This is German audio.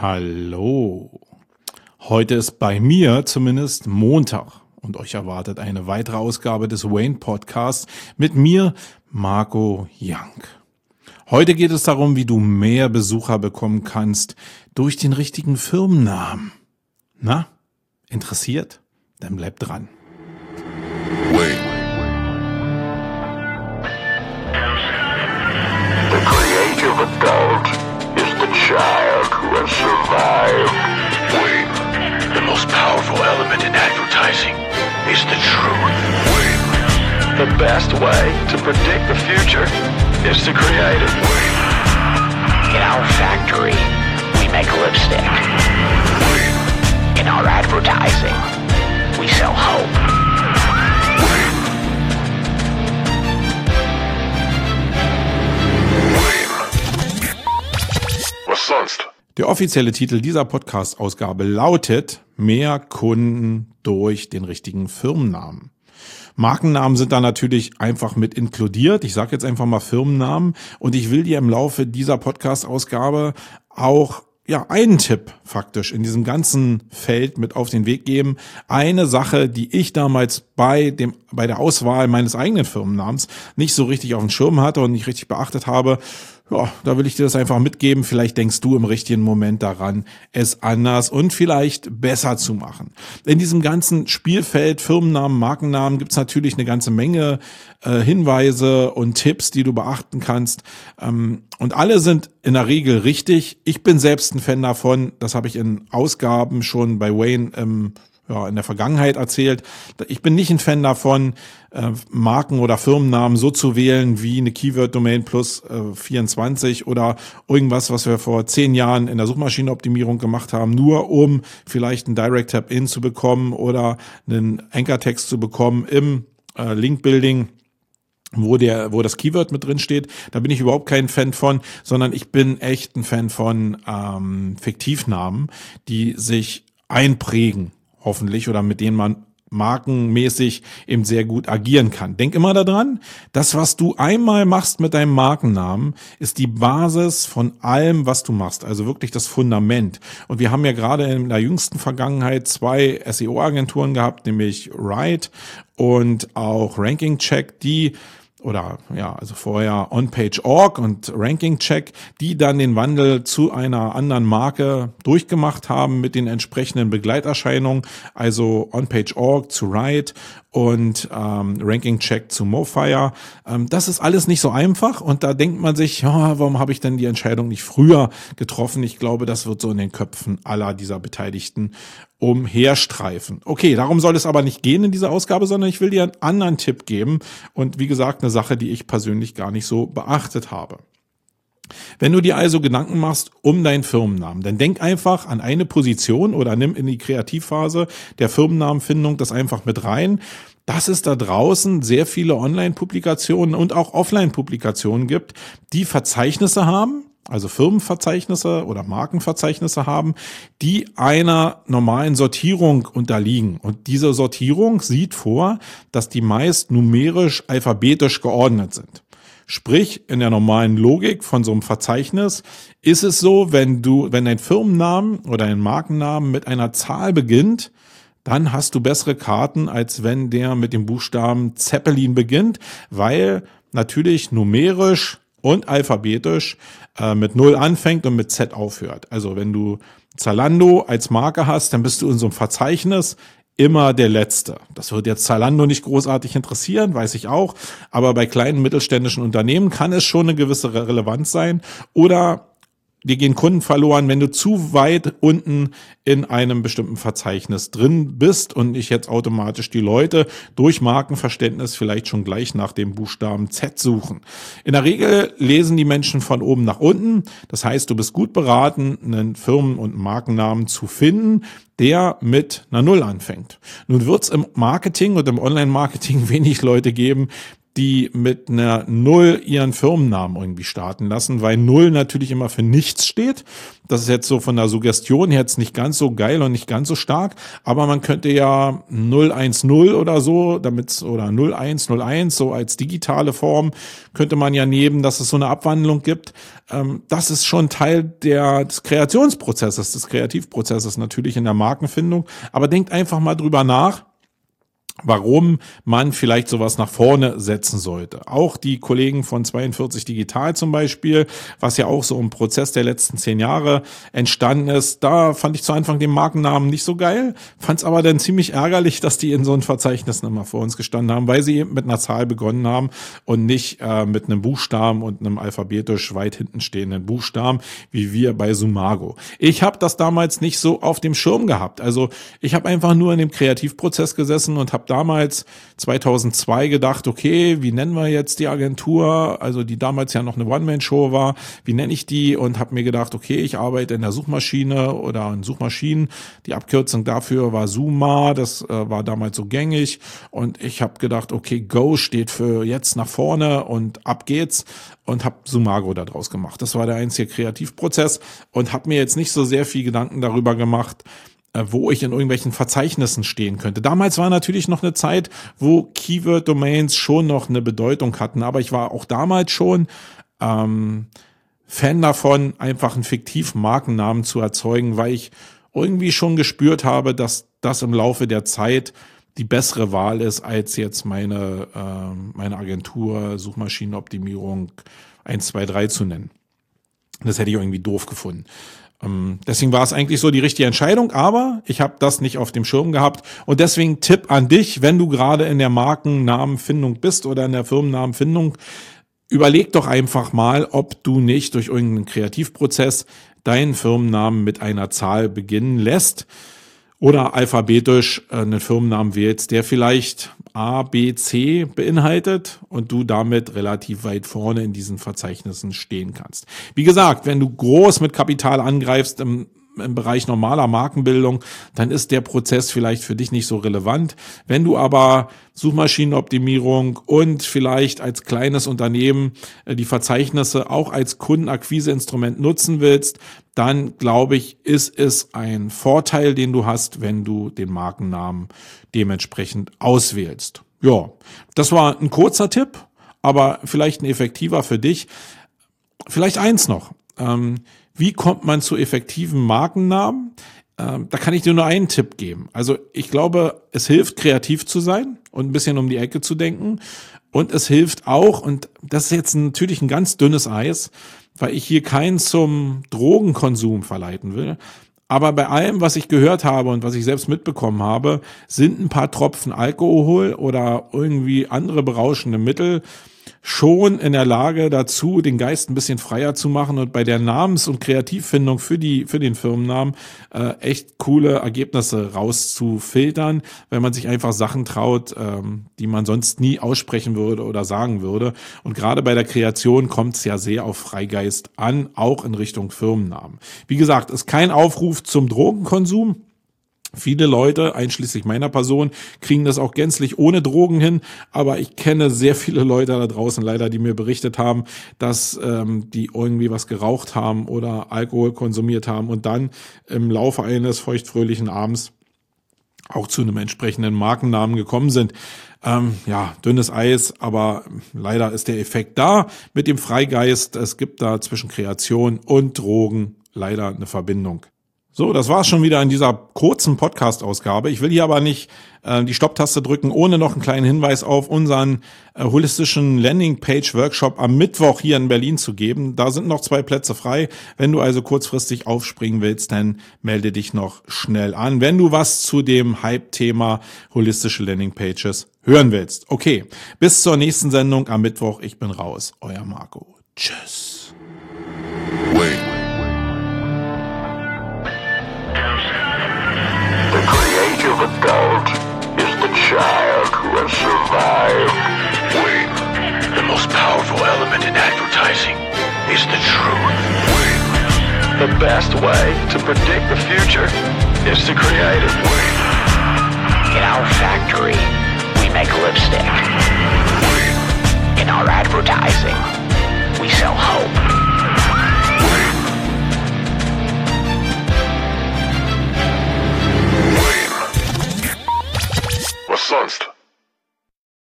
Hallo. Heute ist bei mir zumindest Montag und euch erwartet eine weitere Ausgabe des Wayne Podcasts mit mir, Marco Young. Heute geht es darum, wie du mehr Besucher bekommen kannst durch den richtigen Firmennamen. Na, interessiert? Dann bleib dran. Wayne. The creative adult is the child who has survived. Wayne. The most powerful element in advertising is the truth. Wayne. The best way to predict the future is to create it. Wayne. In our factory, we make lipstick. Wayne. In our advertising, we sell hope. Wayne. Was sonst? Der offizielle Titel dieser Podcast-Ausgabe lautet Mehr Kunden durch den richtigen Firmennamen. Markennamen sind da natürlich einfach mit inkludiert. Ich sage jetzt einfach mal Firmennamen und ich will dir im Laufe dieser Podcast-Ausgabe auch einen Tipp faktisch in diesem ganzen Feld mit auf den Weg geben. Eine Sache, die ich damals bei der Auswahl meines eigenen Firmennamens nicht so richtig auf dem Schirm hatte und nicht richtig beachtet habe, da will ich dir das einfach mitgeben. Vielleicht denkst du im richtigen Moment daran, es anders und vielleicht besser zu machen. In diesem ganzen Spielfeld Firmennamen, Markennamen gibt's natürlich eine ganze Menge Hinweise und Tipps, die du beachten kannst. Und alle sind in der Regel richtig. Ich bin selbst ein Fan davon. Das habe ich in Ausgaben schon bei Wayne in der Vergangenheit erzählt. Ich bin nicht ein Fan davon, Marken- oder Firmennamen so zu wählen wie eine Keyword-Domain plus 24 oder irgendwas, was wir vor 10 Jahren in der Suchmaschinenoptimierung gemacht haben, nur um vielleicht einen Direct-Tap-In zu bekommen oder einen Anchor-Text zu bekommen im Link-Building, wo das Keyword mit drin steht. Da bin ich überhaupt kein Fan von, sondern ich bin echt ein Fan von Fiktivnamen, die sich einprägen, hoffentlich, oder mit denen man markenmäßig eben sehr gut agieren kann. Denk immer daran, das, was du einmal machst mit deinem Markennamen, ist die Basis von allem, was du machst. Also wirklich das Fundament. Und wir haben ja gerade in der jüngsten Vergangenheit 2 SEO-Agenturen gehabt, nämlich Write und auch Ranking Check, also vorher OnPage.org und Ranking Check, die dann den Wandel zu einer anderen Marke durchgemacht haben mit den entsprechenden Begleiterscheinungen, also OnPage.org zu Write und Ranking Check zu Mofire. Das ist alles nicht so einfach und da denkt man sich, warum habe ich denn die Entscheidung nicht früher getroffen? Ich glaube, das wird so in den Köpfen aller dieser Beteiligten umherstreifen. Okay, darum soll es aber nicht gehen in dieser Ausgabe, sondern ich will dir einen anderen Tipp geben und wie gesagt, eine Sache, die ich persönlich gar nicht so beachtet habe. Wenn du dir also Gedanken machst um deinen Firmennamen, dann denk einfach an eine Position oder nimm in die Kreativphase der Firmennamenfindung das einfach mit rein, dass es da draußen sehr viele Online-Publikationen und auch Offline-Publikationen gibt, die Verzeichnisse haben, also Firmenverzeichnisse oder Markenverzeichnisse haben, die einer normalen Sortierung unterliegen. Und diese Sortierung sieht vor, dass die meist numerisch alphabetisch geordnet sind. Sprich, in der normalen Logik von so einem Verzeichnis ist es so, wenn dein Firmennamen oder ein Markennamen mit einer Zahl beginnt, dann hast du bessere Karten, als wenn der mit dem Buchstaben Zeppelin beginnt, weil natürlich numerisch und alphabetisch mit 0 anfängt und mit Z aufhört. Also wenn du Zalando als Marke hast, dann bist du in so einem Verzeichnis immer der Letzte. Das wird jetzt Zalando nicht großartig interessieren, weiß ich auch, aber bei kleinen mittelständischen Unternehmen kann es schon eine gewisse Relevanz sein. Oder dir gehen Kunden verloren, wenn du zu weit unten in einem bestimmten Verzeichnis drin bist und nicht jetzt automatisch die Leute durch Markenverständnis vielleicht schon gleich nach dem Buchstaben Z suchen. In der Regel lesen die Menschen von oben nach unten. Das heißt, du bist gut beraten, einen Firmen- und Markennamen zu finden, der mit einer 0 anfängt. Nun wird es im Marketing und im Online-Marketing wenig Leute geben, die mit einer 0 ihren Firmennamen irgendwie starten lassen, weil 0 natürlich immer für nichts steht. Das ist jetzt so von der Suggestion her jetzt nicht ganz so geil und nicht ganz so stark, aber man könnte ja 010 oder so, oder 0101 so als digitale Form könnte man ja nehmen, dass es so eine Abwandlung gibt. Das ist schon Teil des Kreationsprozesses, des Kreativprozesses natürlich in der Markenfindung, aber denkt einfach mal drüber nach, warum man vielleicht sowas nach vorne setzen sollte. Auch die Kollegen von 42 Digital zum Beispiel, was ja auch so im Prozess der letzten 10 Jahre entstanden ist, da fand ich zu Anfang den Markennamen nicht so geil, fand es aber dann ziemlich ärgerlich, dass die in so einem Verzeichnis immer vor uns gestanden haben, weil sie eben mit einer Zahl begonnen haben und nicht mit einem Buchstaben und einem alphabetisch weit hinten stehenden Buchstaben, wie wir bei Sumago. Ich habe das damals nicht so auf dem Schirm gehabt. Also ich habe einfach nur in dem Kreativprozess gesessen und habe damals 2002 gedacht, okay, wie nennen wir jetzt die Agentur, also die damals ja noch eine One-Man-Show war, wie nenne ich die, und habe mir gedacht, okay, ich arbeite in der Suchmaschine oder in Suchmaschinen, die Abkürzung dafür war Suma, das war damals so gängig, und ich habe gedacht, okay, Go steht für jetzt nach vorne und ab geht's, und habe Sumago da draus gemacht. Das war der einzige Kreativprozess und habe mir jetzt nicht so sehr viel Gedanken darüber gemacht, wo ich in irgendwelchen Verzeichnissen stehen könnte. Damals war natürlich noch eine Zeit, wo Keyword-Domains schon noch eine Bedeutung hatten, aber ich war auch damals schon Fan davon, einfach einen fiktiven Markennamen zu erzeugen, weil ich irgendwie schon gespürt habe, dass das im Laufe der Zeit die bessere Wahl ist, als jetzt meine Agentur Suchmaschinenoptimierung 123 zu nennen. Das hätte ich irgendwie doof gefunden. Deswegen war es eigentlich so die richtige Entscheidung, aber ich habe das nicht auf dem Schirm gehabt, und deswegen Tipp an dich, wenn du gerade in der Markennamenfindung bist oder in der Firmennamenfindung, überleg doch einfach mal, ob du nicht durch irgendeinen Kreativprozess deinen Firmennamen mit einer Zahl beginnen lässt oder alphabetisch einen Firmennamen wählst, der vielleicht A, B, C beinhaltet und du damit relativ weit vorne in diesen Verzeichnissen stehen kannst. Wie gesagt, wenn du groß mit Kapital angreifst im Bereich normaler Markenbildung, dann ist der Prozess vielleicht für dich nicht so relevant. Wenn du aber Suchmaschinenoptimierung und vielleicht als kleines Unternehmen die Verzeichnisse auch als Kundenakquiseinstrument nutzen willst, dann glaube ich, ist es ein Vorteil, den du hast, wenn du den Markennamen dementsprechend auswählst. Ja, das war ein kurzer Tipp, aber vielleicht ein effektiver für dich. Vielleicht eins noch. Wie kommt man zu effektiven Markennamen? Da kann ich dir nur einen Tipp geben. Also ich glaube, es hilft, kreativ zu sein und ein bisschen um die Ecke zu denken. Und es hilft auch, und das ist jetzt natürlich ein ganz dünnes Eis, weil ich hier keinen zum Drogenkonsum verleiten will. Aber bei allem, was ich gehört habe und was ich selbst mitbekommen habe, sind ein paar Tropfen Alkohol oder irgendwie andere berauschende Mittel schon in der Lage dazu, den Geist ein bisschen freier zu machen und bei der Namens- und Kreativfindung für den Firmennamen echt coole Ergebnisse rauszufiltern, wenn man sich einfach Sachen traut, die man sonst nie aussprechen würde oder sagen würde. Und gerade bei der Kreation kommt es ja sehr auf Freigeist an, auch in Richtung Firmennamen. Wie gesagt, ist kein Aufruf zum Drogenkonsum. Viele Leute, einschließlich meiner Person, kriegen das auch gänzlich ohne Drogen hin, aber ich kenne sehr viele Leute da draußen leider, die mir berichtet haben, dass die irgendwie was geraucht haben oder Alkohol konsumiert haben und dann im Laufe eines feuchtfröhlichen Abends auch zu einem entsprechenden Markennamen gekommen sind. Ja, dünnes Eis, aber leider ist der Effekt da mit dem Freigeist. Es gibt da zwischen Kreation und Drogen leider eine Verbindung. So, das war's schon wieder in dieser kurzen Podcast-Ausgabe. Ich will hier aber nicht die Stopptaste drücken, ohne noch einen kleinen Hinweis auf unseren holistischen Landingpage-Workshop am Mittwoch hier in Berlin zu geben. Da sind noch 2 Plätze frei. Wenn du also kurzfristig aufspringen willst, dann melde dich noch schnell an, wenn du was zu dem Hype-Thema holistische Landingpages hören willst. Okay, bis zur nächsten Sendung am Mittwoch. Ich bin raus. Euer Marco. Tschüss. The creative adult is the child who has survived. Wait, the most powerful element in advertising is the truth. Wait, The best way to predict the future is to create it. In our factory, we make lipstick.